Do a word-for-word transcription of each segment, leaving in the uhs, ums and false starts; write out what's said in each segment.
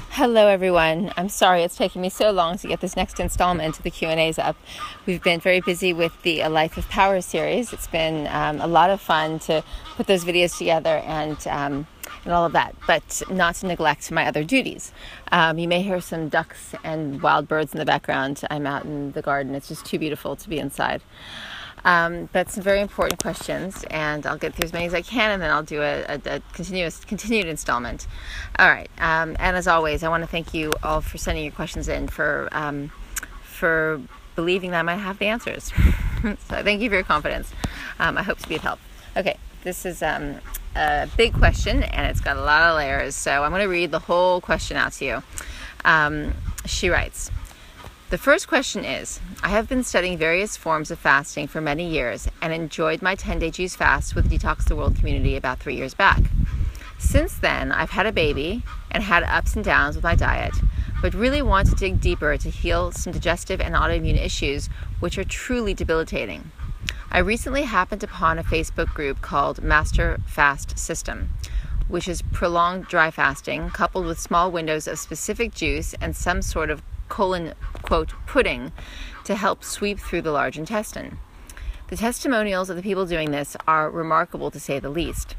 Hello, everyone. I'm sorry it's taken me so long to get this next installment of the Q and A's up. We've been very busy with the A Life of Power series. It's been um, a lot of fun to put those videos together and um, and all of that, but not to neglect my other duties. Um, you may hear some ducks and wild birds in the background. I'm out in the garden. It's just too beautiful to be inside. Um, but some very important questions, and I'll get through as many as I can, and then I'll do a, a, a continuous, continued installment. All right, um, and as always, I want to thank you all for sending your questions in, for um, for believing that I might have the answers. So thank you for your confidence. Um, I hope to be of help. Okay, this is um, a big question, and it's got a lot of layers, so I'm going to read the whole question out to you. Um, she writes, the first question is, I have been studying various forms of fasting for many years and enjoyed my ten-day juice fast with Detox the World community about three years back. Since then, I've had a baby and had ups and downs with my diet, but really want to dig deeper to heal some digestive and autoimmune issues which are truly debilitating. I recently happened upon a Facebook group called Master Fast System, which is prolonged dry fasting coupled with small windows of specific juice and some sort of colon, quote, pudding to help sweep through the large intestine. The testimonials of the people doing this are remarkable, to say the least.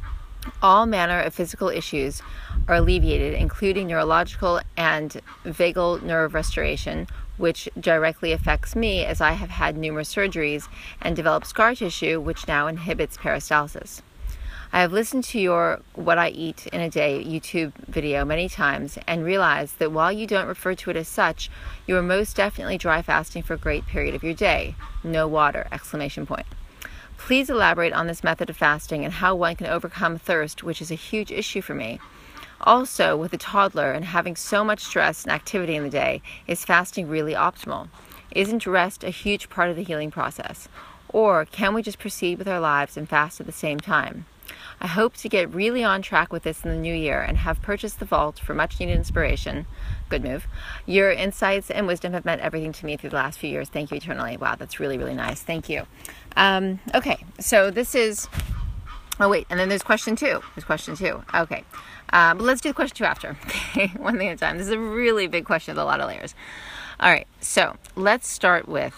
All manner of physical issues are alleviated, including neurological and vagal nerve restoration, which directly affects me as I have had numerous surgeries and developed scar tissue, which now inhibits peristalsis. I have listened to your What I Eat in a Day YouTube video many times and realized that while you don't refer to it as such, you are most definitely dry fasting for a great period of your day. No water! Exclamation point. Please elaborate on this method of fasting and how one can overcome thirst, which is a huge issue for me. Also, with a toddler and having so much stress and activity in the day, is fasting really optimal? Isn't rest a huge part of the healing process? Or can we just proceed with our lives and fast at the same time? I hope to get really on track with this in the new year and have purchased the vault for much needed inspiration. Good move. Your insights and wisdom have meant everything to me through the last few years. Thank you eternally. Wow, that's really, really nice. Thank you. Um, okay, so this is, oh wait, and then there's question two. There's question two. Okay, um, but let's do question two after. Okay, one thing at a time. This is a really big question with a lot of layers. All right, so let's start with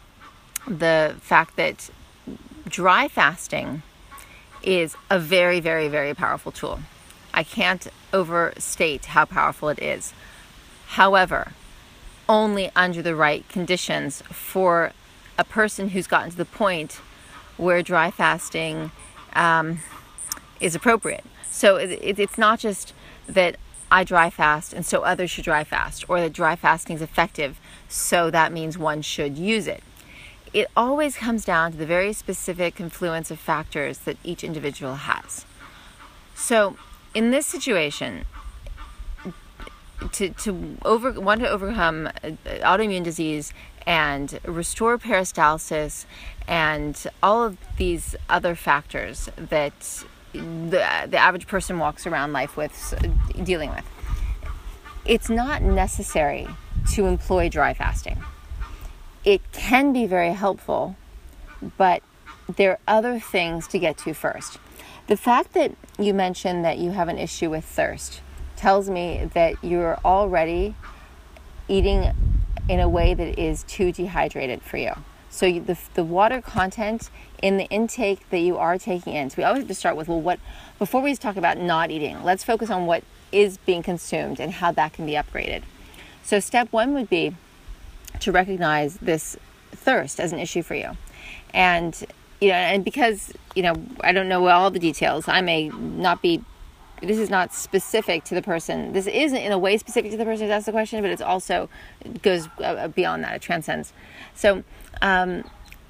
the fact that dry fasting is a very, very, very powerful tool. I can't overstate how powerful it is. However, only under the right conditions for a person who's gotten to the point where dry fasting um, is appropriate. So it, it, it's not just that I dry fast and so others should dry fast, or that dry fasting is effective, so that means one should use it. It always comes down to the very specific confluence of factors that each individual has. So in this situation, to, to over, want to overcome autoimmune disease and restore peristalsis and all of these other factors that the, the average person walks around life with, dealing with, it's not necessary to employ dry fasting. It can be very helpful, but there are other things to get to first. The fact that you mentioned that you have an issue with thirst tells me that you're already eating in a way that is too dehydrated for you. So you, the, the water content in the intake that you are taking in, so we always have to start with, well, what, before we talk about not eating, let's focus on what is being consumed and how that can be upgraded. So step one would be to recognize this thirst as an issue for you. And, you know, and because, you know, I don't know all the details, I may not be, this is not specific to the person. This isn't in a way specific to the person who asked the question, but it's also, it goes beyond that. It transcends. So, um,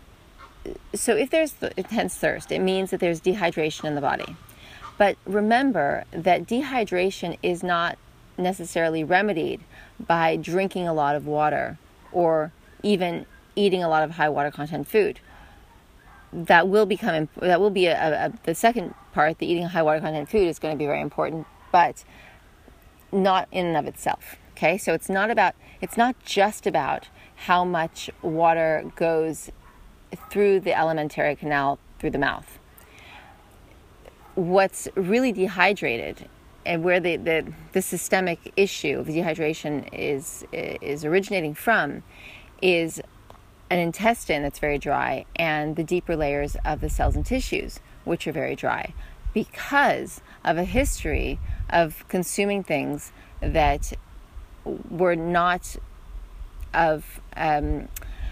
so if there's intense thirst, it means that there's dehydration in the body. But remember that dehydration is not necessarily remedied by drinking a lot of water or even eating a lot of high water content food. That will become, that will be a, a, the second part, the eating high water content food is going to be very important, but not in and of itself. Okay, so it's not about, it's not just about how much water goes through the alimentary canal through the mouth. What's really dehydrated and where the, the, the systemic issue of dehydration is is originating from is an intestine that's very dry and the deeper layers of the cells and tissues, which are very dry, because of a history of consuming things that were not of um,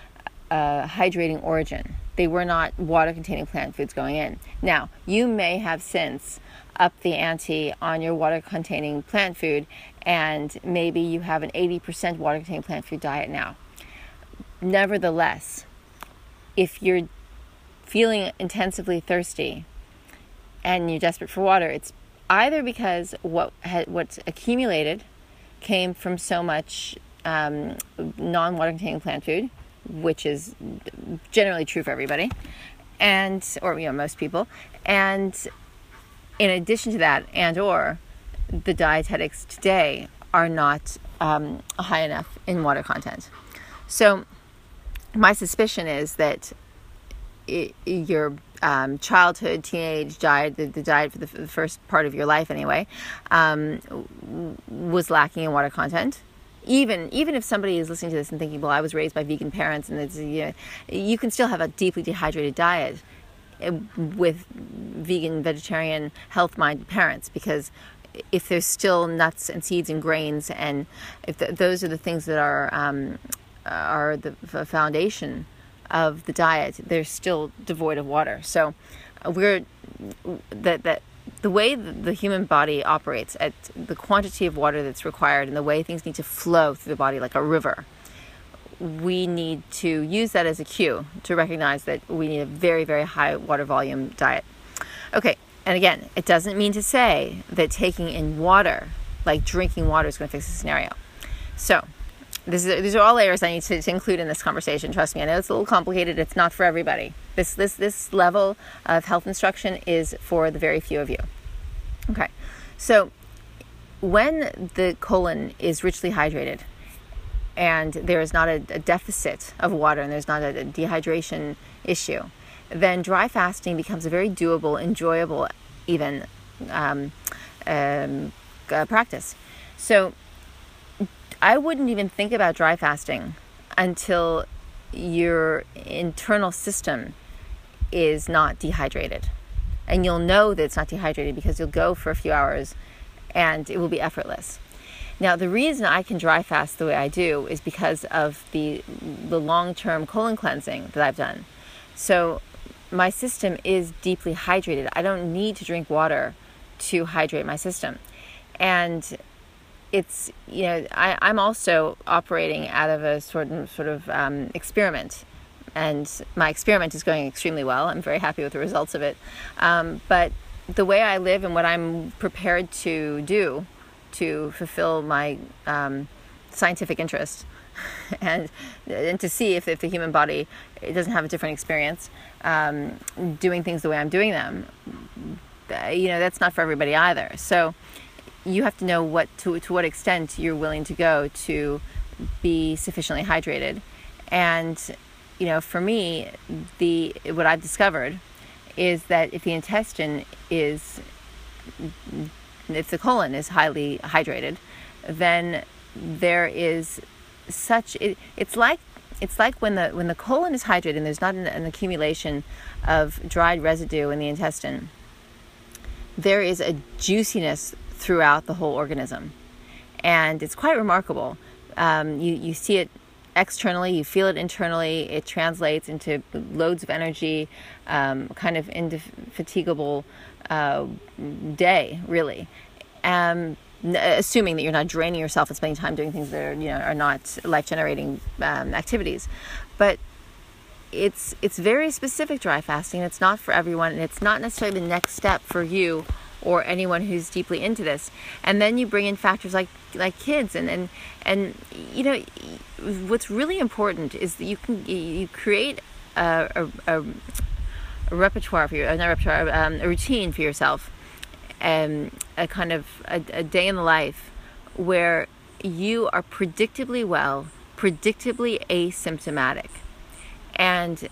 uh, hydrating origin. They were not water-containing plant foods going in. Now, you may have since upped the ante on your water-containing plant food, and maybe you have an eighty percent water-containing plant food diet now. Nevertheless, if you're feeling intensively thirsty and you're desperate for water, it's either because what had, what's accumulated came from so much um, non-water-containing plant food, which is generally true for everybody, and or you know most people, and in addition to that, and or the dietetics today are not um, high enough in water content. So my suspicion is that it, your um, childhood, teenage diet, the, the diet for the, for the first part of your life anyway, um, was lacking in water content. Even even if somebody is listening to this and thinking, well, I was raised by vegan parents, and it's, you know, you can still have a deeply dehydrated diet with vegan, vegetarian, health-minded parents, because if there's still nuts and seeds and grains, and if the, those are the things that are um, are the foundation of the diet, they're still devoid of water. So we're that that the way the human body operates, at the quantity of water that's required and the way things need to flow through the body like a river, we need to use that as a cue to recognize that we need a very, very high water volume diet. Okay, and again, it doesn't mean to say that taking in water, like drinking water, is going to fix the scenario. So this is, these are all layers I need to, to include in this conversation. Trust me, I know it's a little complicated. It's not for everybody. This this this level of health instruction is for the very few of you. Okay, so when the colon is richly hydrated and there is not a, a deficit of water and there's not a, a dehydration issue, then dry fasting becomes a very doable, enjoyable, even um, um, uh, practice. So I wouldn't even think about dry fasting until your internal system is not dehydrated. And you'll know that it's not dehydrated because you'll go for a few hours and it will be effortless. Now, the reason I can dry fast the way I do is because of the the long-term colon cleansing that I've done. So my system is deeply hydrated. I don't need to drink water to hydrate my system. And it's, you know, I, I'm also operating out of a sort of, sort of um, experiment. And my experiment is going extremely well. I'm very happy with the results of it. Um, but the way I live and what I'm prepared to do to fulfill my um, scientific interest and and to see if, if the human body it doesn't have a different experience um, doing things the way I'm doing them, you know, that's not for everybody either. So you have to know what to to what extent you're willing to go to be sufficiently hydrated. And you know, for me, the what I've discovered is that if the intestine is, if the colon is highly hydrated, then there is such it, it's like it's like when the when the colon is hydrated and there's not an, an accumulation of dried residue in the intestine, there is a juiciness throughout the whole organism, and it's quite remarkable. Um, you you see it externally, you feel it internally. It translates into loads of energy, um, kind of indefatigable uh, day, really. Um, assuming that you're not draining yourself and spending time doing things that are, you know, are not life-generating um, activities. But it's it's very specific dry fasting. It's not for everyone, and it's not necessarily the next step for you or anyone who's deeply into this. And then you bring in factors like like kids, and and and you know, what's really important is that you can you create a a, a, a repertoire for your not repertoire um, a routine for yourself, and a kind of a, a day in the life where you are predictably well, predictably asymptomatic. And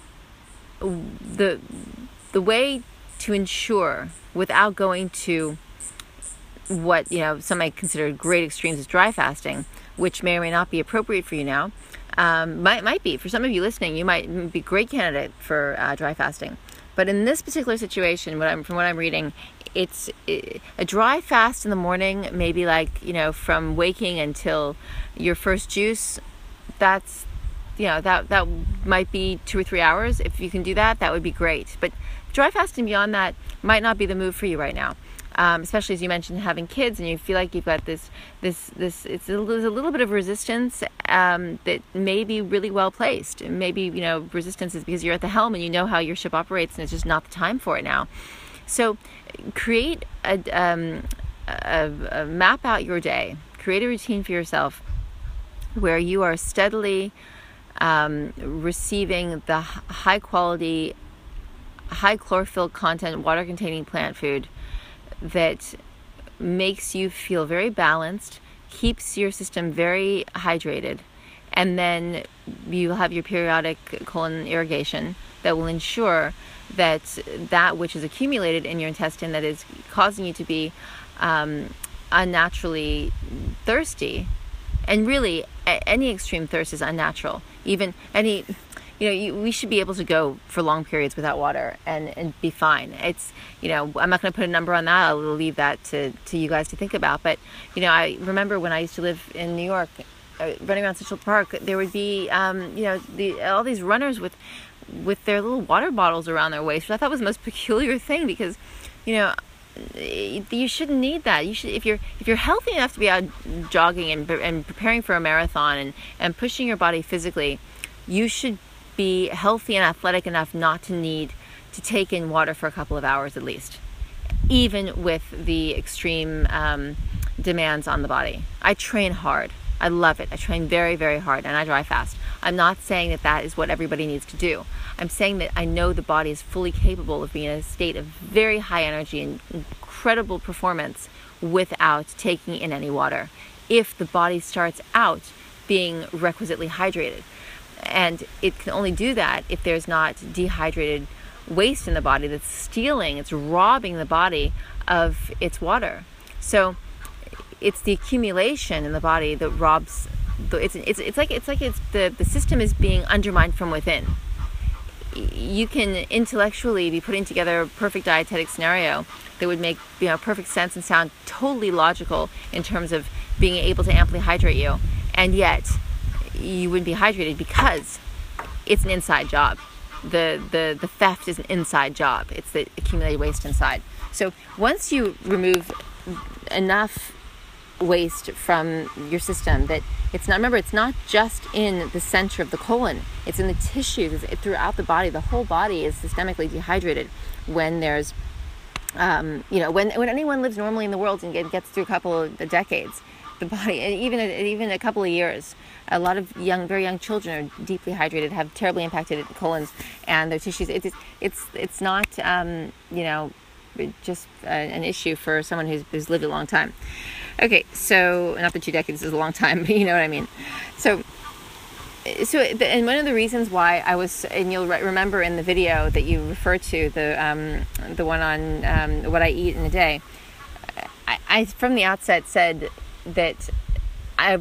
the the way to ensure, without going to what, you know, some might consider great extremes as dry fasting, which may or may not be appropriate for you now. Um, might might be. For some of you listening, you might be a great candidate for uh, dry fasting. But in this particular situation, what I'm, from what I'm reading, it's it, a dry fast in the morning, maybe like, you know, from waking until your first juice. That's, you know, that that might be two or three hours. If you can do that, that would be great. But dry fasting beyond that might not be the move for you right now. Um, especially as you mentioned, having kids, and you feel like you've got this, this, this. It's a, there's a little bit of resistance um, that may be really well placed. Maybe, you know, resistance is because you're at the helm and you know how your ship operates, and it's just not the time for it now. So, create a, um, a, a map out your day. Create a routine for yourself where you are steadily um, receiving the high quality, high chlorophyll content, water-containing plant food that makes you feel very balanced, keeps your system very hydrated, and then you have your periodic colon irrigation that will ensure that that which is accumulated in your intestine that is causing you to be um, unnaturally thirsty, and really any extreme thirst is unnatural. Even any You know, you, we should be able to go for long periods without water and, and be fine. It's, you know, I'm not going to put a number on that. I'll leave that to, to you guys to think about. But, you know, I remember when I used to live in New York, uh, running around Central Park, there would be, um, you know, the, all these runners with with their little water bottles around their waist, which I thought was the most peculiar thing because, you know, you shouldn't need that. You should, if you're if you're healthy enough to be out jogging and, and preparing for a marathon and, and pushing your body physically, you should be healthy and athletic enough not to need to take in water for a couple of hours at least, even with the extreme um, demands on the body. I train hard. I love it. I train very, very hard, and I dry fast. I'm not saying that that is what everybody needs to do. I'm saying that I know the body is fully capable of being in a state of very high energy and incredible performance without taking in any water, if the body starts out being requisitely hydrated. And it can only do that if there's not dehydrated waste in the body that's stealing, it's robbing the body of its water. So it's the accumulation in the body that robs. The, it's it's it's like it's like it's the the system is being undermined from within. You can intellectually be putting together a perfect dietetic scenario that would make, you know, perfect sense and sound totally logical in terms of being able to amply hydrate you, and yet you wouldn't be hydrated because it's an inside job. The, the, the theft is an inside job. It's the accumulated waste inside. So once you remove enough waste from your system that it's not, remember, it's not just in the center of the colon, it's in the tissues, it's throughout the body. The whole body is systemically dehydrated when there's, um, you know, when, when anyone lives normally in the world and get, gets through a couple of decades, the body, even even a couple of years, a lot of young, very young children are deeply hydrated, have terribly impacted colons and their tissues. It's it's it's not um, you know, just a, an issue for someone who's, who's lived a long time. Okay, so not that two decades is a long time, but you know what I mean. So so and one of the reasons why I was, and you'll re- remember in the video that you referred to, the um, the one on um, what I eat in a day, I, I from the outset said that I've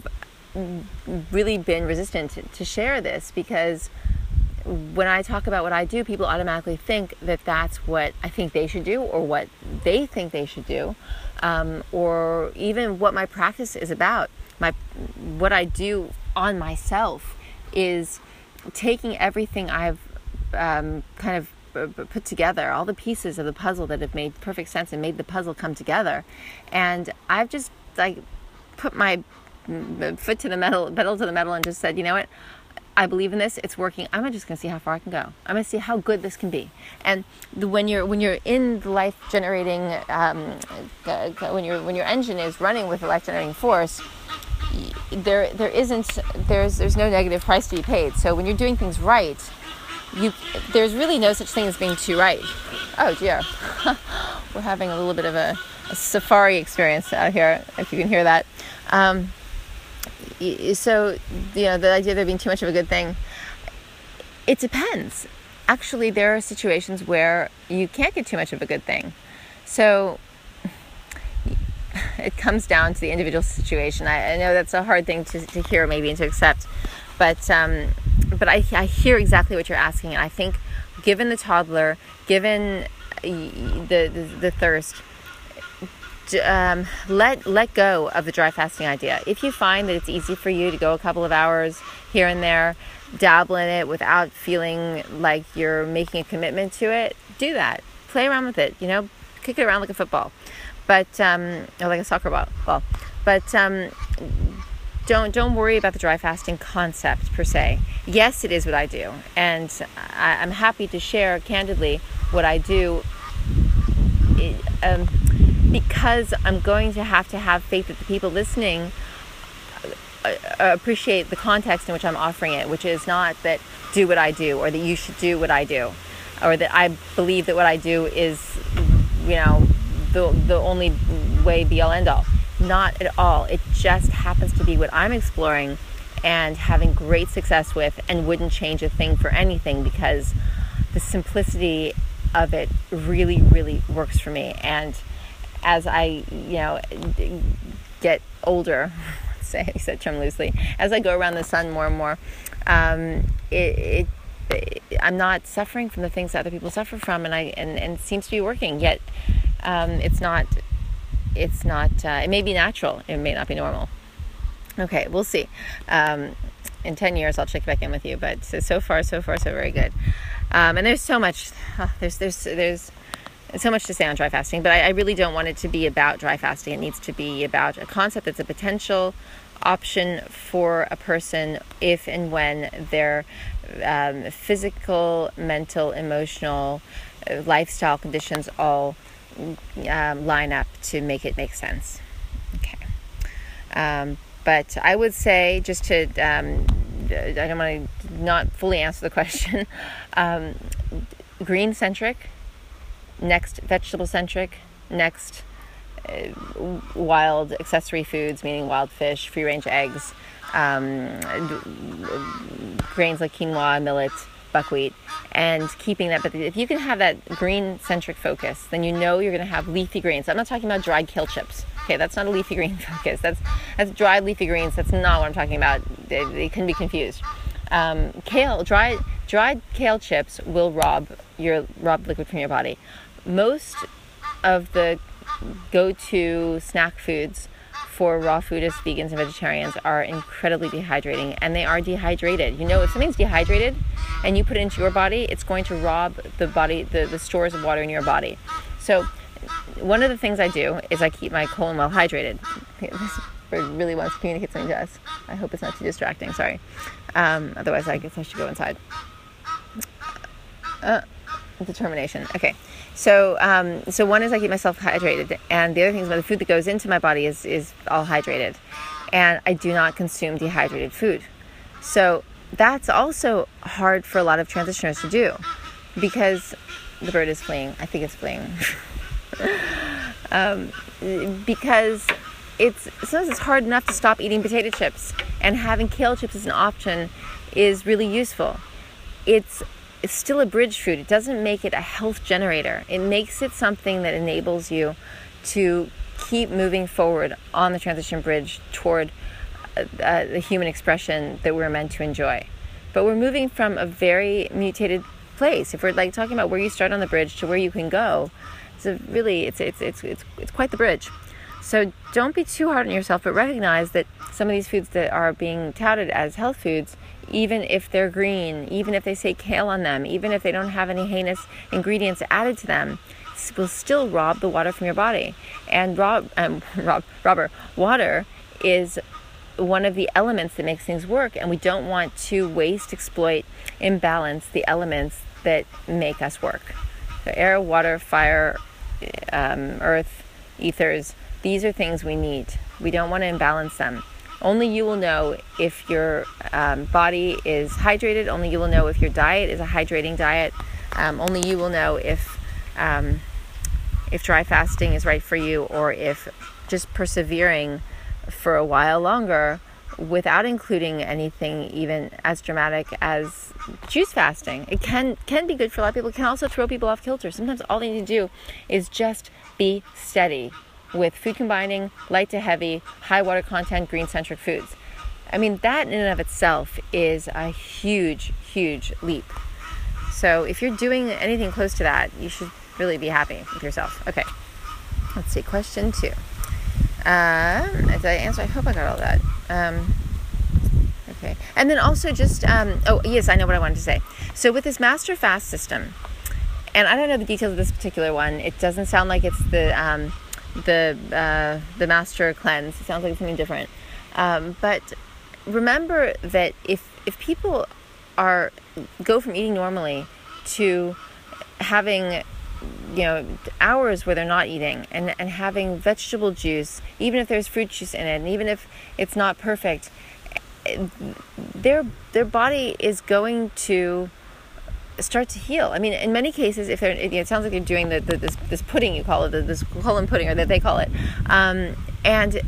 really been resistant to, to share this, because when I talk about what I do, people automatically think that that's what I think they should do, or what they think they should do, um, or even what my practice is about. My what I do on myself is taking everything I've um, kind of put together, all the pieces of the puzzle that have made perfect sense and made the puzzle come together, and I've just like put my foot to the metal, pedal to the metal, and just said, you know what, I believe in this. It's working. I'm just going to see how far I can go. I'm going to see how good this can be. And the, when you're when you're in the life generating, um, uh, when your when your engine is running with the life generating force, there there isn't there's there's no negative price to be paid. So when you're doing things right, you there's really no such thing as being too right. Oh dear, we're having a little bit of a, a safari experience out here, if you can hear that. Um, so, you know, the idea of there being too much of a good thing, it depends. Actually, there are situations where you can't get too much of a good thing. So, it comes down to the individual situation. I, I know that's a hard thing to, to hear maybe and to accept, but um, but I, I hear exactly what you're asking, and I think given the toddler, given the the, the thirst, um, let let go of the dry fasting idea. If you find that it's easy for you to go a couple of hours here and there, dabble in it without feeling like you're making a commitment to it, do that. Play around with it, you know, kick it around like a football, but um, or like a soccer ball. ball. But um, don't don't worry about the dry fasting concept per se. Yes, it is what I do, and I, I'm happy to share candidly what I do. It, um, because I'm going to have to have faith that the people listening appreciate the context in which I'm offering it, which is not that do what I do, or that you should do what I do, or that I believe that what I do is, you know, the the only way, be all end all. Not at all. It just happens to be what I'm exploring and having great success with, and wouldn't change a thing for anything, because the simplicity of it really, really works for me. And as I, you know, get older, say I use that term loosely, as I go around the sun more and more, um, it, it, it, I'm not suffering from the things that other people suffer from, and I and, and it seems to be working. Yet, um, it's not. It's not. Uh, it may be natural. It may not be normal. Okay, we'll see. Um, in ten years, I'll check back in with you. But so, so far, so far, so very good. Um, and there's so much. Oh, there's there's there's. so much to say on dry fasting, but I, I really don't want it to be about dry fasting. It needs to be about a concept that's a potential option for a person if and when their um, physical, mental, emotional, uh, lifestyle conditions all um, line up to make it make sense. Okay. Um, but I would say, just to, um, I don't want to not fully answer the question, um, green-centric, next vegetable-centric, next uh, wild accessory foods, meaning wild fish, free-range eggs, um, grains like quinoa, millet, buckwheat, and keeping that. But if you can have that green-centric focus, then you know you're going to have leafy greens. I'm not talking about dried kale chips. Okay, that's not a leafy green focus. That's that's dried leafy greens. That's not what I'm talking about. They, they can be confused. Um, kale, dried dried kale chips will rob your rob liquid from your body. Most of the go-to snack foods for raw foodists, vegans, and vegetarians are incredibly dehydrating, and they are dehydrated. You know, if something's dehydrated and you put it into your body, it's going to rob the body, the, the stores of water in your body. So one of the things I do is I keep my colon well hydrated. This bird really wants to communicate something to us. I hope it's not too distracting, sorry. Um, otherwise, I guess I should go inside. Uh, determination. Okay. So, um, so one is I keep myself hydrated, and the other thing is the food that goes into my body is, is all hydrated, and I do not consume dehydrated food. So that's also hard for a lot of transitioners to do, because the bird is fleeing. I think it's fleeing. um, because it's sometimes it's hard enough to stop eating potato chips, and having kale chips as an option is really useful. It's It's still a bridge food. It doesn't make it a health generator. It makes it something that enables you to keep moving forward on the transition bridge toward uh, uh, the human expression that we're meant to enjoy. But we're moving from a very mutated place. If we're like talking about where you start on the bridge to where you can go, it's a really it's it's it's it's it's quite the bridge. So don't be too hard on yourself, but recognize that some of these foods that are being touted as health foods, even if they're green, even if they say kale on them, even if they don't have any heinous ingredients added to them, will still rob the water from your body. And rob, um, rob, robber, water is one of the elements that makes things work, and we don't want to waste, exploit, imbalance the elements that make us work. So air, water, fire, um, earth, ethers, these are things we need. We don't want to imbalance them. Only you will know if your um, body is hydrated. Only you will know if your diet is a hydrating diet. Um, only you will know if um, if dry fasting is right for you, or if just persevering for a while longer without including anything even as dramatic as juice fasting. It can can be good for a lot of people. It can also throw people off kilter. Sometimes all they need to do is just be steady. with food combining, light to heavy, high water content, green-centric foods. I mean, that in and of itself is a huge, huge leap. So if you're doing anything close to that, you should really be happy with yourself. Okay, let's see, question two. Uh, did I answer? I hope I got all that. Um, okay, and then also just, um, oh yes, I know what I wanted to say. So with this master fast system, and I don't know the details of this particular one. It doesn't sound like it's the um, the uh, the master cleanse. It sounds like it's something different. Um, but remember that if if people are go from eating normally to having, you know, hours where they're not eating and, and having vegetable juice, even if there's fruit juice in it, and even if it's not perfect, their their body is going to start to heal. I mean, in many cases, if they're, it sounds like they're doing the, the this this pudding, you call it, the, this colon pudding, or that they call it, um, and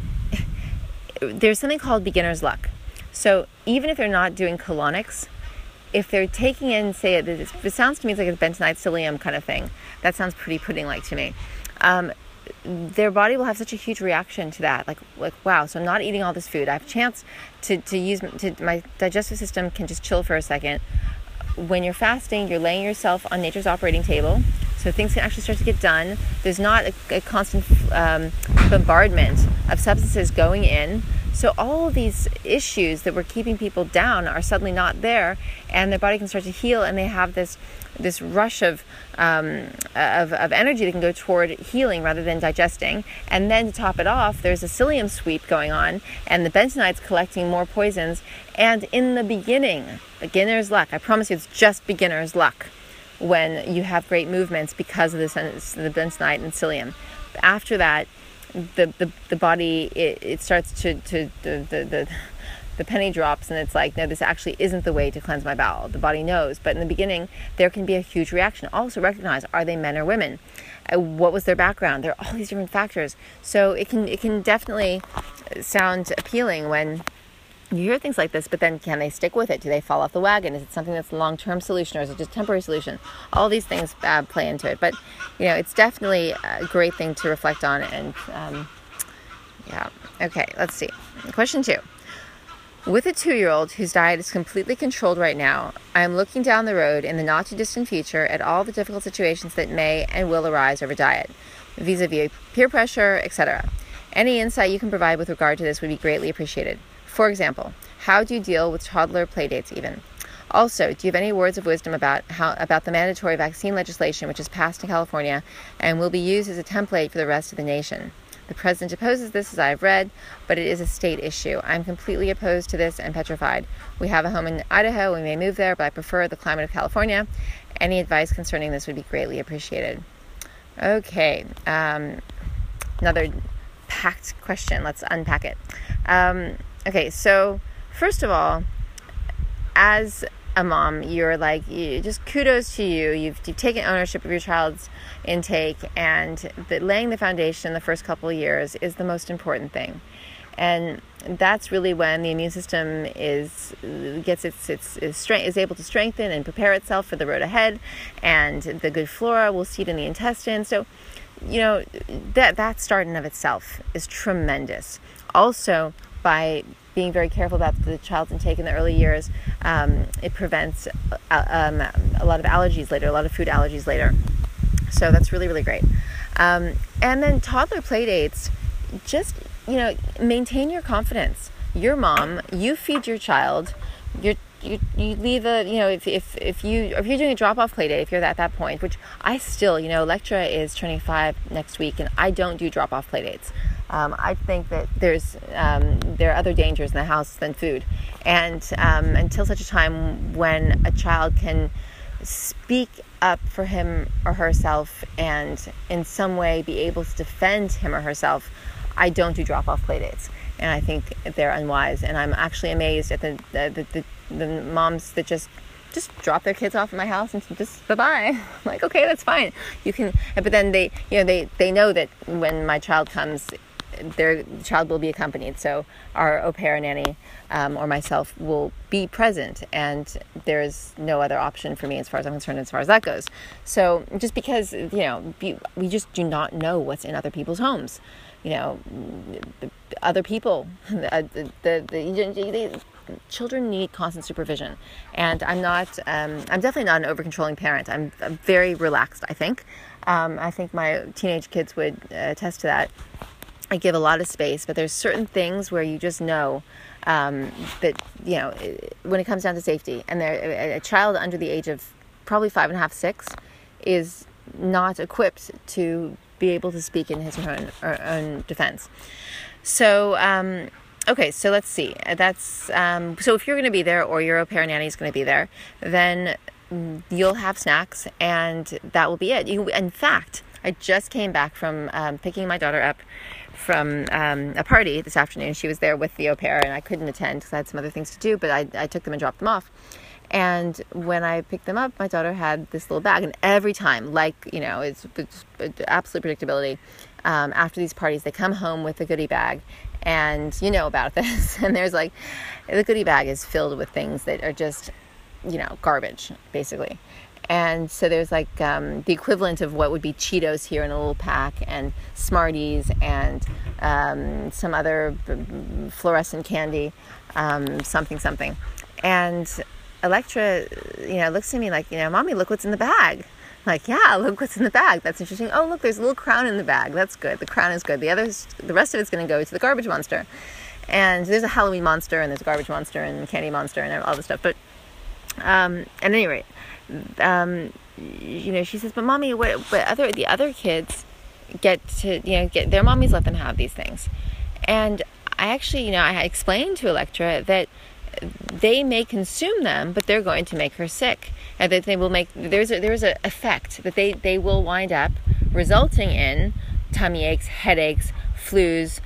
there's something called beginner's luck. So even if they're not doing colonics, if they're taking in, say, it, it sounds to me like a bentonite psyllium kind of thing. That sounds pretty pudding-like to me. Um, their body will have such a huge reaction to that. Like, like wow, so I'm not eating all this food. I have a chance to, to use, to, my digestive system can just chill for a second. When you're fasting, you're laying yourself on nature's operating table, so things can actually start to get done. There's not a, a constant um, bombardment of substances going in. So all of these issues that were keeping people down are suddenly not there, and their body can start to heal, and they have this this rush of um, of, of energy that can go toward healing rather than digesting. And then to top it off, there's a psyllium sweep going on, and the bentonite's collecting more poisons. And in the beginning, beginner's luck. I promise you, it's just beginner's luck when you have great movements because of this, the bentonite and psyllium. After that, the the, the body it, it starts to to the, the the the penny drops, and it's like, no, this actually isn't the way to cleanse my bowel. The body knows, but in the beginning there can be a huge reaction. Also recognize, are they men or women? Uh, what was their background? There are all these different factors. So it can it can definitely sound appealing when you hear things like this, but then can they stick with it? Do they fall off the wagon? Is it something that's a long-term solution, or is it just a temporary solution? All these things uh, play into it, but you know, it's definitely a great thing to reflect on. And um, yeah, okay, let's see. Question two. With a two-year-old whose diet is completely controlled right now, I am looking down the road in the not-too-distant future at all the difficult situations that may and will arise over diet, vis-a-vis peer pressure, et cetera. Any insight you can provide with regard to this would be greatly appreciated. For example, how do you deal with toddler playdates even? Also, do you have any words of wisdom about how about the mandatory vaccine legislation which is passed in California and will be used as a template for the rest of the nation? The president opposes this, as I have read, but it is a state issue. I'm completely opposed to this and petrified. We have a home in Idaho. We may move there, but I prefer the climate of California. Any advice concerning this would be greatly appreciated. Okay, um, another packed question. Let's unpack it. Um, okay, so first of all, as a mom, you're like, you, just kudos to you. You've, you've taken ownership of your child's intake, and the, laying the foundation the first couple of years is the most important thing. And that's really when the immune system is gets its its, its strength is able to strengthen and prepare itself for the road ahead, and the good flora will seed in the intestine. So, you know, that that start in of itself is tremendous. Also, by being very careful about the child's intake in the early years, um, it prevents uh, um, a lot of allergies later, a lot of food allergies later. So that's really, really great. Um, and then toddler play dates, just, you know, maintain your confidence. You're mom, you feed your child, you're You, you leave a, you know, if, if, if you, if you're doing a drop-off play day, if you're at that point, which I still, you know, Electra is turning five next week, and I don't do drop-off play dates. Um, I think that there's, um, there are other dangers in the house than food. And um, until such a time when a child can speak up for him or herself and in some way be able to defend him or herself, I don't do drop-off play dates. And I think they're unwise. And I'm actually amazed at the, the, the, the the moms that just just drop their kids off at my house and just bye-bye. I'm like, okay, that's fine. You can, but then they, you know, they, they know that when my child comes, their child will be accompanied. So our au pair nanny um, or myself will be present, and there's no other option for me as far as I'm concerned, as far as that goes. So just because, you know, we just do not know what's in other people's homes. you know, other people. Uh, the, the, the, the children need constant supervision, and I'm not. Um, I'm definitely not an over-controlling parent. I'm, I'm very relaxed, I think. Um, I think my teenage kids would uh, attest to that. I give a lot of space, but there's certain things where you just know um, that, you know, when it comes down to safety, and a, a child under the age of probably five and a half, six, is not equipped to be able to speak in his or her own, or own defense. So, um, okay, so let's see. That's um, so if you're going to be there, or your au pair nanny is going to be there, then you'll have snacks, and that will be it. You, in fact, I just came back from um, picking my daughter up from um, a party this afternoon. She was there with the au pair, and I couldn't attend because I had some other things to do, but I, I took them and dropped them off. And when I picked them up, my daughter had this little bag, and every time, like, you know, it's, it's, it's absolute predictability. Um, after these parties, they come home with a goodie bag, and you know about this. And there's like, the goodie bag is filled with things that are just, you know, garbage, basically. And so there's like um, the equivalent of what would be Cheetos here in a little pack, and Smarties, and um, some other fluorescent candy, um, something, something. And Electra, you know, looks at me like, you know, Mommy, look what's in the bag. I'm like, yeah, look what's in the bag. That's interesting. Oh, look, there's a little crown in the bag. That's good. The crown is good. The others, the rest of it's going to go to the garbage monster. And there's a Halloween monster, and there's a garbage monster, and candy monster, and all this stuff. But um, at any rate, um, you know, she says, but Mommy, what, but other the other kids get to, you know, get their mommies let them have these things. And I actually, you know, I explained to Electra that they may consume them, but they're going to make her sick, and that they will make there's a there's a effect that they they will wind up resulting in tummy aches, headaches, flus,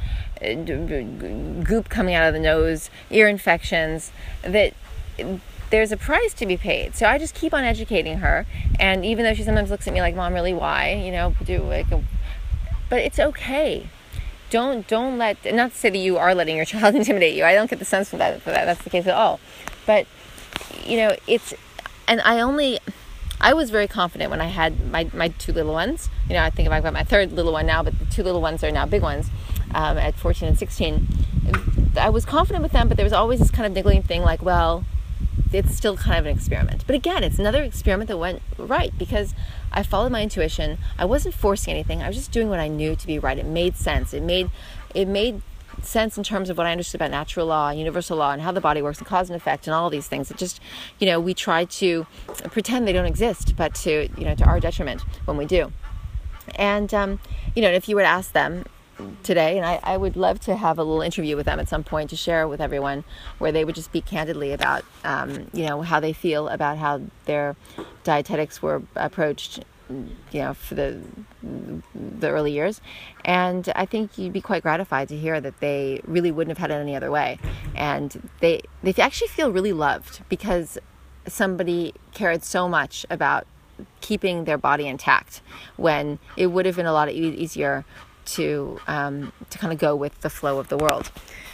goop coming out of the nose, ear infections. That there's a price to be paid. So I just keep on educating her, and even though she sometimes looks at me like, Mom, really, why? You know, do like, a, but it's okay. Don't don't let, not to say that you are letting your child intimidate you. I don't get the sense from that, for that that's the case at all. But, you know, it's, and I only, I was very confident when I had my, my two little ones. You know, I think I've got my third little one now, but the two little ones are now big ones um, at fourteen and sixteen. I was confident with them, but there was always this kind of niggling thing like, well, it's still kind of an experiment. But again, it's another experiment that went right because I followed my intuition. I wasn't forcing anything. I was just doing what I knew to be right. It made sense. It made it made sense in terms of what I understood about natural law, universal law, and how the body works, and cause and effect, and all of these things. It just, you know, we try to pretend they don't exist, but to, you know, to our detriment when we do. And, um, you know, if you were to ask them today, and I, I would love to have a little interview with them at some point to share with everyone, where they would just speak candidly about, um, you know, how they feel about how their dietetics were approached, you know, for the the early years. And I think you'd be quite gratified to hear that they really wouldn't have had it any other way. And they they actually feel really loved because somebody cared so much about keeping their body intact, when it would have been a lot e- easier to um, to kind of go with the flow of the world.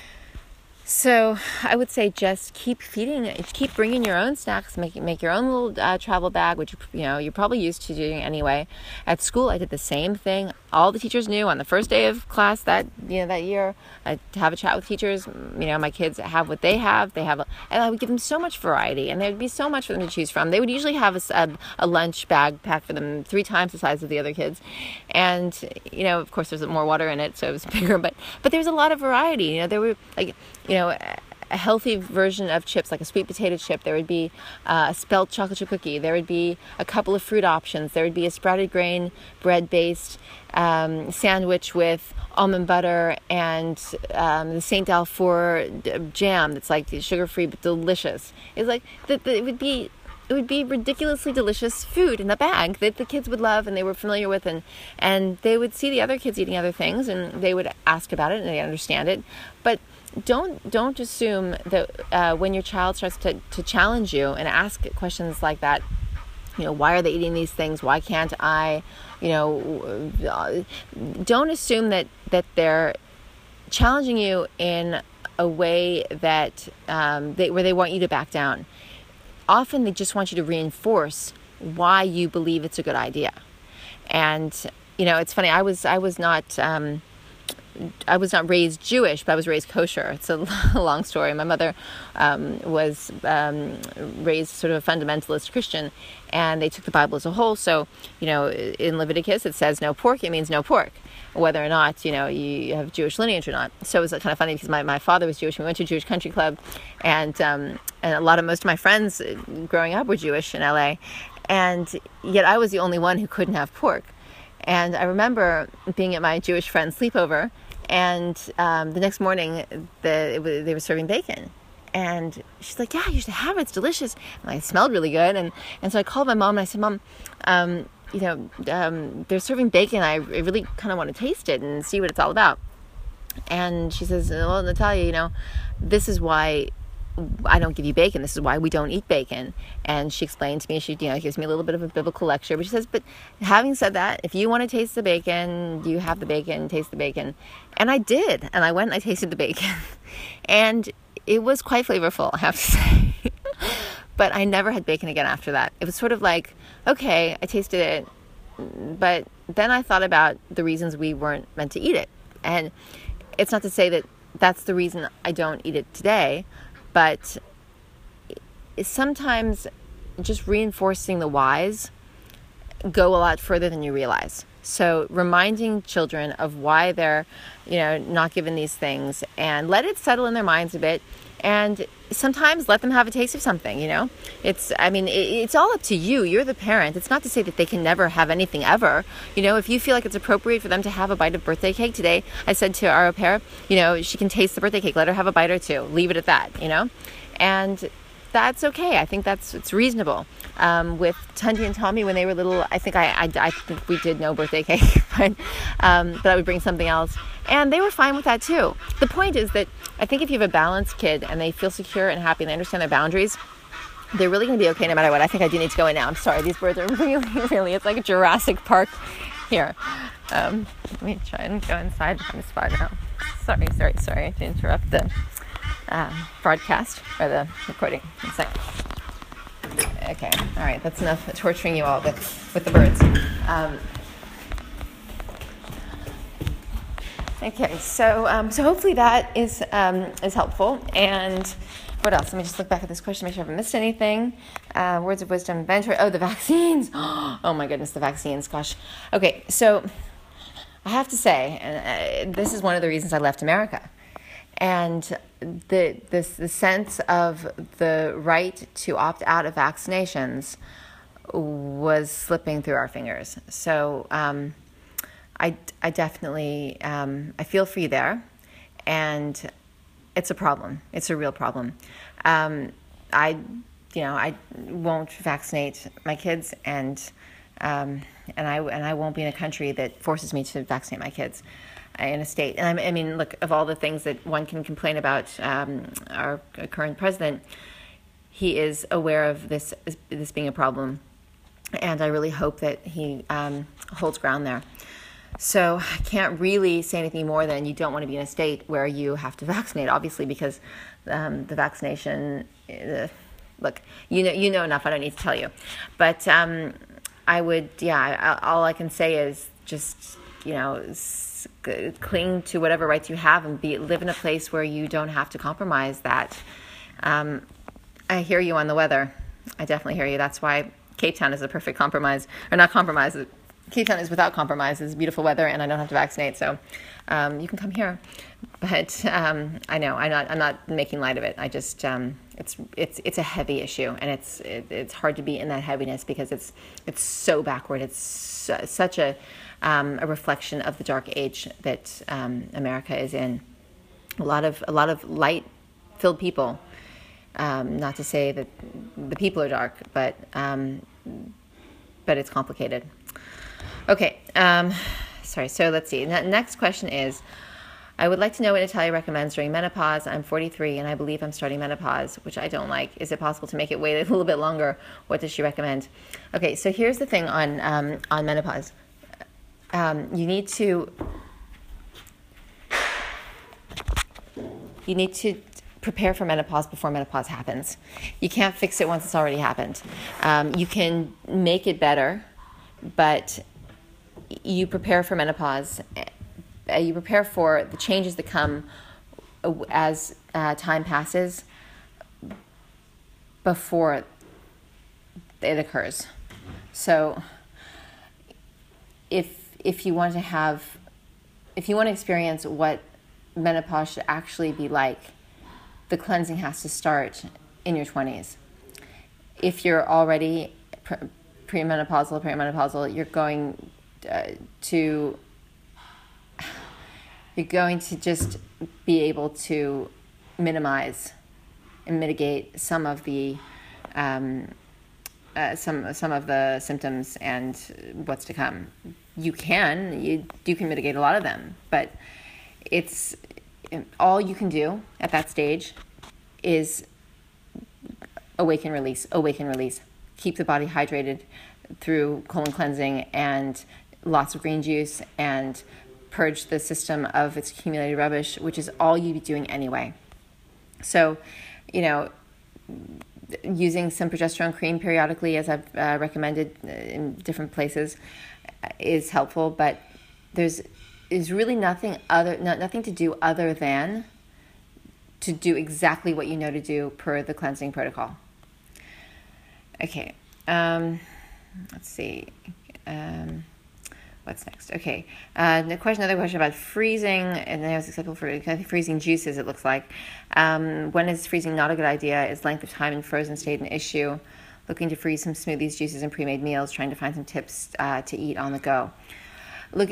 So I would say just keep feeding, keep bringing your own snacks, make make your own little uh, travel bag, which, you know, you're probably used to doing anyway. At school, I did the same thing. All the teachers knew on the first day of class that, you know, that year, I'd have a chat with teachers. You know, my kids have what they have. They have, a, and I would give them so much variety, and there would be so much for them to choose from. They would usually have a, a, a lunch bag packed for them three times the size of the other kids, and, you know, of course, there's more water in it, so it was bigger. But but there was a lot of variety. You know, there were like, you know, a healthy version of chips, like a sweet potato chip. There would be uh, a spelt chocolate chip cookie. There would be a couple of fruit options. There would be a sprouted grain bread-based um, sandwich with almond butter and um, the Saint Dalfour jam that's like sugar-free but delicious. It's like the, the, it would be it would be ridiculously delicious food in a bag that the kids would love and they were familiar with, and and they would see the other kids eating other things and they would ask about it and they understand it. But don't don't assume that uh, when your child starts to, to challenge you and ask questions like that, you know, why are they eating these things? Why can't I? You know, don't assume that that they're challenging you in a way that um, they, where they want you to back down. Often they just want you to reinforce why you believe it's a good idea. And, you know, it's funny. I was I was not. Um, I was not raised Jewish, but I was raised kosher. It's a long story. My mother um, was um, raised sort of a fundamentalist Christian, and they took the Bible as a whole. So, you know, in Leviticus it says no pork. It means no pork, whether or not, you know, you have Jewish lineage or not. So it was kind of funny because my, my father was Jewish. We went to a Jewish country club, and um, and a lot of most of my friends growing up were Jewish in L A, and yet I was the only one who couldn't have pork. And I remember being at my Jewish friend's sleepover, and um, the next morning the, it was, they were serving bacon. And she's like, yeah, you should have it. It's delicious. And it smelled really good. And, and so I called my mom, and I said, Mom, um, you know, um, they're serving bacon. I, I really kind of want to taste it and see what it's all about. And she says, well, Natalia, you know, this is why I don't give you bacon. This is why we don't eat bacon. And she explained to me, she, you know, gives me a little bit of a biblical lecture, but she says, but having said that, if you want to taste the bacon, you have the bacon, taste the bacon. And I did. And I went and I tasted the bacon. And it was quite flavorful, I have to say. But I never had bacon again after that. It was sort of like, okay, I tasted it, but then I thought about the reasons we weren't meant to eat it. And it's not to say that that's the reason I don't eat it today, but sometimes just reinforcing the whys go a lot further than you realize. So reminding children of why they're, you know, not given these things, and let it settle in their minds a bit. And sometimes let them have a taste of something, you know. It's, I mean, it, it's all up to you. You're the parent. It's not to say that they can never have anything ever. You know, if you feel like it's appropriate for them to have a bite of birthday cake today, I said to our au pair, you know, she can taste the birthday cake. Let her have a bite or two. Leave it at that, you know. And that's okay. I think that's, it's reasonable. Um, with Tundi and Tommy, when they were little, I think I, I, I think we did no birthday cake, but, um, but I would bring something else. And they were fine with that too. The point is that I think if you have a balanced kid and they feel secure and happy and they understand their boundaries, they're really going to be okay no matter what. I think I do need to go in now. I'm sorry. These birds are really, really, it's like a Jurassic Park here. Um, let me try and go inside and find a spot now. Sorry, sorry, sorry to interrupt the um, broadcast or the recording. One second. Okay. All right. That's enough torturing you all with, with the birds. Um, Okay, so um, so hopefully that is um, is helpful. And what else? Let me just look back at this question, make sure I haven't missed anything. Uh, words of wisdom, venture. Oh, the vaccines. Oh my goodness, the vaccines. Gosh. Okay, so I have to say, and uh, this is one of the reasons I left America. And the this the sense of the right to opt out of vaccinations was slipping through our fingers. So. Um, I, I definitely, um, I feel for you there, and it's a problem. It's a real problem. Um, I, you know, I won't vaccinate my kids, and um, and I and I won't be in a country that forces me to vaccinate my kids in a state. And I, I mean, look, of all the things that one can complain about um, our current president, he is aware of this this being a problem, and I really hope that he um, holds ground there. So I can't really say anything more than you don't want to be in a state where you have to vaccinate, obviously, because um, the vaccination, uh, look, you know you know enough, I don't need to tell you. But um, I would, yeah, I, all I can say is just, you know, s- cling to whatever rights you have and be live in a place where you don't have to compromise that. Um, I hear you on the weather. I definitely hear you. That's why Cape Town is a perfect compromise, or not compromise, Cape Town is without compromise. It's beautiful weather, and I don't have to vaccinate, so um, you can come here. But um, I know I'm not. I'm not making light of it. I just um, it's it's it's a heavy issue, and it's it, it's hard to be in that heaviness because it's it's so backward. It's su- such a um, a reflection of the dark age that um, America is in. A lot of a lot of light-filled people. Um, not to say that the people are dark, but um, but it's complicated. Okay, um, sorry, so let's see. The next question is, I would like to know what Natalia recommends during menopause. I'm forty-three and I believe I'm starting menopause, which I don't like. Is it possible to make it wait a little bit longer? What does she recommend? Okay, so here's the thing on um, on menopause. Um, you need to you need to prepare for menopause before menopause happens. You can't fix it once it's already happened. Um, you can make it better, but you prepare for menopause uh, you prepare for the changes that come as uh, time passes before it occurs. So if if you want to have, if you want to experience what menopause should actually be like, the cleansing has to start in your twenties. If you're already pre- premenopausal, perimenopausal, you're going uh, to you're going to just be able to minimize and mitigate some of the um, uh, some some of the symptoms and what's to come. You can you you can mitigate a lot of them, but it's all you can do at that stage is awaken, release, awaken, release. Keep the body hydrated through colon cleansing and lots of green juice, and purge the system of its accumulated rubbish, which is all you'd be doing anyway. So, you know, using some progesterone cream periodically, as I've uh, recommended in different places, is helpful, but there's is really nothing other, not, nothing to do other than to do exactly what you know to do per the cleansing protocol. Okay, um, let's see. Um, what's next? Okay, uh, the question, another question about freezing, and then it was acceptable for freezing juices, it looks like. Um, when is freezing not a good idea? Is length of time in frozen state an issue? Looking to freeze some smoothies, juices, and pre-made meals, trying to find some tips uh, to eat on the go. Look,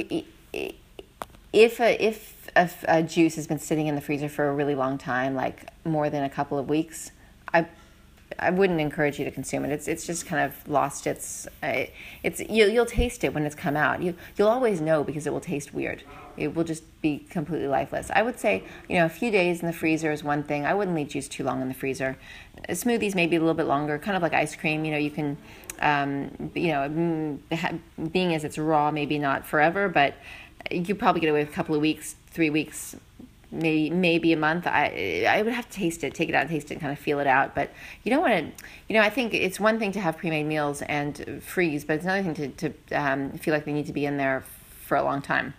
if a, if a, a juice has been sitting in the freezer for a really long time, like more than a couple of weeks, I I wouldn't encourage you to consume it. It's it's just kind of lost its uh, it's you'll you'll taste it when it's come out. You you'll always know because it will taste weird. It will just be completely lifeless. I would say, you know, a few days in the freezer is one thing. I wouldn't leave juice too long in the freezer. Smoothies maybe a little bit longer, kind of like ice cream. You know, you can, um, you know, being as it's raw, maybe not forever, but you could probably get away with a couple of weeks, three weeks, maybe maybe a month. I I would have to taste it, take it out and taste it and kind of feel it out. But you don't want to, you know, I think it's one thing to have pre-made meals and freeze, but it's another thing to, to um, feel like they need to be in there for a long time.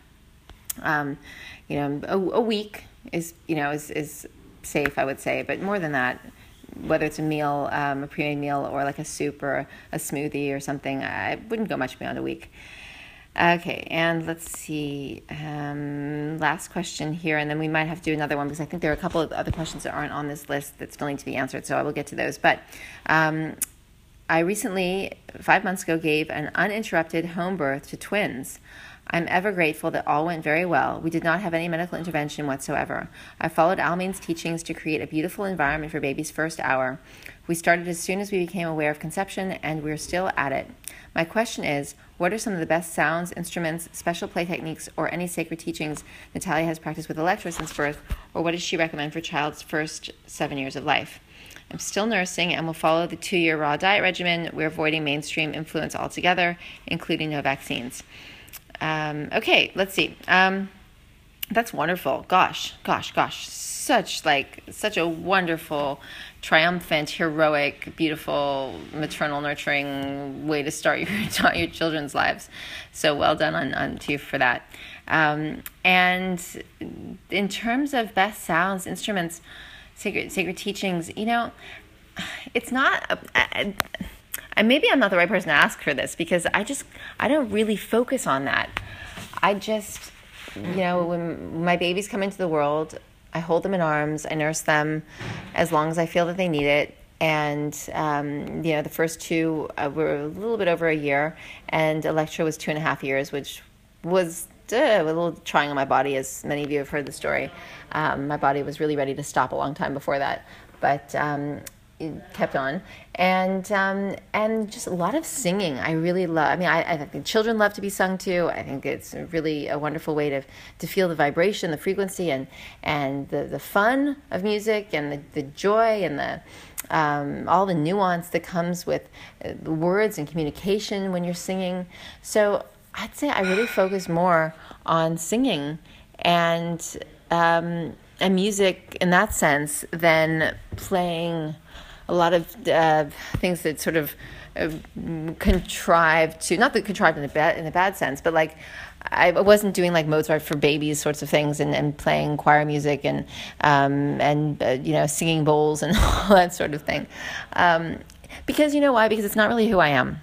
Um, you know, a, a week is, you know, is, is safe, I would say, but more than that, whether it's a meal, um, a pre-made meal, or like a soup or a smoothie or something, I wouldn't go much beyond a week. Okay, and let's see, um, last question here, and then we might have to do another one because I think there are a couple of other questions that aren't on this list that still need to be answered, so I will get to those. But um, I recently, five months ago, gave an uninterrupted home birth to twins. I'm ever grateful that all went very well. We did not have any medical intervention whatsoever. I followed Almeen's teachings to create a beautiful environment for baby's first hour. We started as soon as we became aware of conception, and we're still at it. My question is, what are some of the best sounds, instruments, special play techniques, or any sacred teachings Natalia has practiced with Electra since birth, or what does she recommend for child's first seven years of life? I'm still nursing and will follow the two-year raw diet regimen. We're avoiding mainstream influence altogether, including no vaccines. Um, okay, let's see. Um, that's wonderful. Gosh, gosh, gosh. Such like such a wonderful, triumphant, heroic, beautiful, maternal, nurturing way to start your your children's lives. So well done on, on to you for that. Um, and in terms of best sounds, instruments, sacred sacred teachings, you know, it's not. A, And maybe I'm not the right person to ask for this because I just, I don't really focus on that. I just, you know, when my babies come into the world, I hold them in arms, I nurse them as long as I feel that they need it. And, um, you know, the first two uh, were a little bit over a year, and Electra was two and a half years, which was uh, a little trying on my body, as many of you have heard the story. Um, my body was really ready to stop a long time before that. But, um, it kept on, and um, and just a lot of singing. I really love. I mean, I, I think children love to be sung to. I think it's really a wonderful way to to feel the vibration, the frequency, and and the, the fun of music, and the, the joy, and the um, all the nuance that comes with the words and communication when you're singing. So I'd say I really focus more on singing and um, and music in that sense than playing a lot of uh, things that sort of uh, contrive to, not that contrived in a bad in a bad sense, but like I wasn't doing like Mozart for babies sorts of things, and, and playing choir music, and um, and uh, you know, singing bowls and all that sort of thing. Um, because you know why? Because it's not really who I am.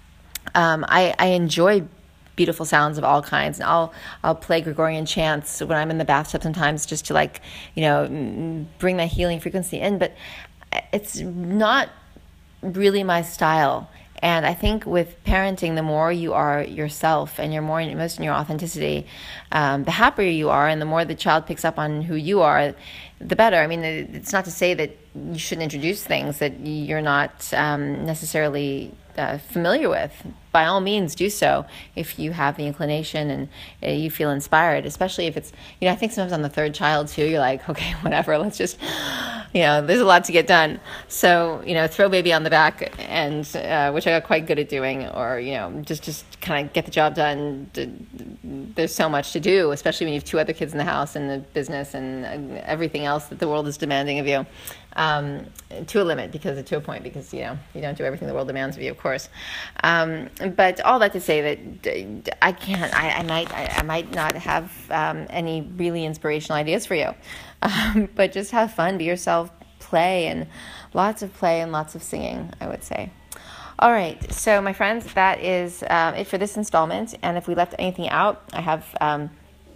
Um, I, I enjoy beautiful sounds of all kinds, and I'll I'll play Gregorian chants when I'm in the bathtub sometimes, just to, like, you know, bring that healing frequency in. But it's not really my style. And I think with parenting, the more you are yourself and you're more most in your authenticity, um, the happier you are, and the more the child picks up on who you are, the better. I mean, it's not to say that you shouldn't introduce things that you're not um, necessarily uh, familiar with. By all means, do so if you have the inclination and uh, you feel inspired, especially if it's, you know, I think sometimes on the third child too, you're like, okay, whatever, let's just, you know, there's a lot to get done. So, you know, throw baby on the back, and uh, which I got quite good at doing, or, you know, just, just kind of get the job done. There's so much to do, especially when you have two other kids in the house and the business and everything else that the world is demanding of you. Um, to a limit, because to a point, because, you know, you don't do everything the world demands of you, of course. Um, but all that to say that I can't, I, I might, I, I might not have um, any really inspirational ideas for you. Um, but just have fun, be yourself, play, and lots of play and lots of singing, I would say. All right, so my friends, that is um, it for this installment. And if we left anything out, I have um,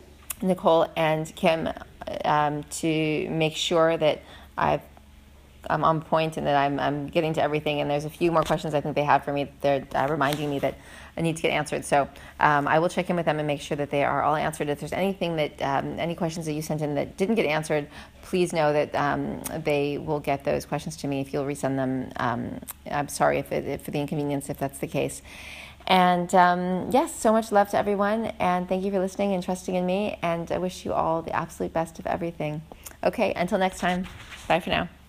Nicole and Kim um, to make sure that I've I'm on point and that I'm I'm getting to everything. And there's a few more questions I think they have for me. They're uh, reminding me that I need to get answered. So um, I will check in with them and make sure that they are all answered. If there's anything that, um, any questions that you sent in that didn't get answered, please know that um, they will get those questions to me if you'll resend them. Um, I'm sorry if it, if for the inconvenience, if that's the case. And um, yes, so much love to everyone. And thank you for listening and trusting in me. And I wish you all the absolute best of everything. Okay, until next time. Bye for now.